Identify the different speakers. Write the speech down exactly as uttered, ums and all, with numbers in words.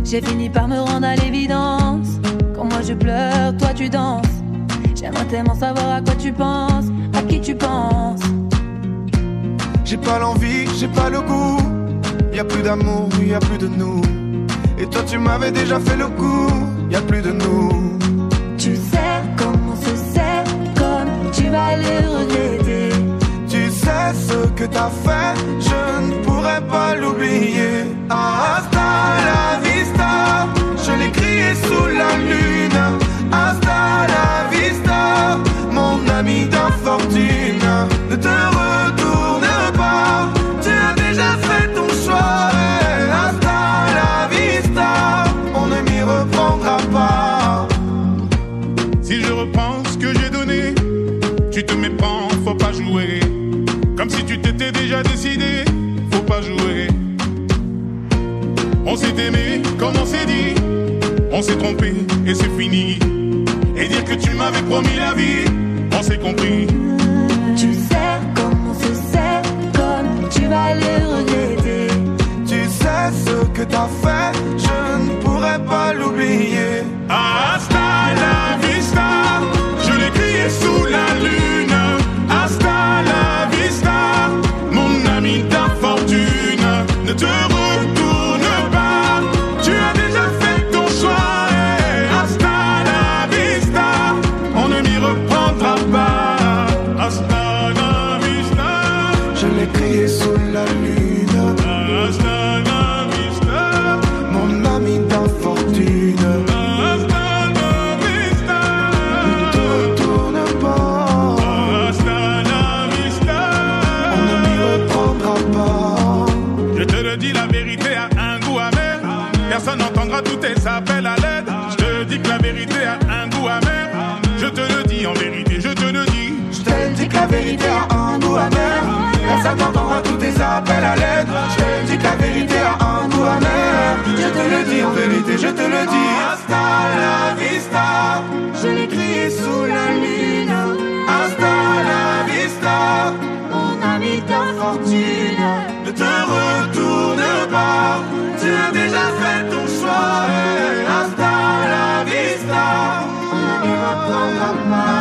Speaker 1: J'ai fini par me rendre à l'évidence. Quand moi je pleure, toi tu danses. J'aimerais tellement savoir à quoi tu penses, à qui tu penses.
Speaker 2: J'ai pas l'envie, j'ai pas le goût. Y'a plus d'amour, y'a plus de nous. Et toi tu m'avais déjà fait le coup. Y'a plus de nous.
Speaker 1: Tu sais comment se sait, comme tu vas le regretter.
Speaker 2: Tu sais ce que t'as fait, je ne pourrais pas l'oublier. Hasta la vista, je l'ai crié sous la lune. Hasta la vista, mon ami d'infortune. Ne te retourne pas, tu as déjà fait ton choix. Hasta la vista, on ne m'y reprendra pas.
Speaker 3: Si je reprends ce que j'ai donné, tu te méprends, faut pas jouer. Comme si tu t'étais déjà décidé, faut pas jouer. On s'est aimé comme on s'est dit, on s'est trompé et c'est fini. Et dire que tu m'avais promis la vie, on s'est compris.
Speaker 1: Tu sais comment se sait, comme tu vas le regretter.
Speaker 2: Tu sais ce que t'as fait, je ne pourrais pas l'oublier.
Speaker 3: Hasta la vista, je l'ai crié sous la lune. Hasta la vista, mon ami d'infortune. Ne te retourne pas, tu as déjà fait ton choix. Hasta la vista, on ne m'y reprendra pas. Hasta la vista,
Speaker 2: je l'ai crié sous la lune.
Speaker 3: Hasta la vista,
Speaker 2: mon ami d'infortune.
Speaker 3: Personne n'entendra tous tes appels à l'aide. Je te dis que la vérité a un goût amer. Je te le dis en vérité, je te le dis.
Speaker 2: Je te dis que la vérité a un goût amer. Personne n'entendra tous tes appels à l'aide. Je te dis que la vérité a un goût amer. Je te le dis en vérité, je te le dis. Hasta la vista,
Speaker 1: Je l'ai crié sous la lune.
Speaker 2: hasta la vista,
Speaker 1: Mon ami d'infortune.
Speaker 2: ne te retourne pas. Tu as déjà fait ton choix. Hasta la vista, on ne m'y reprendra pas.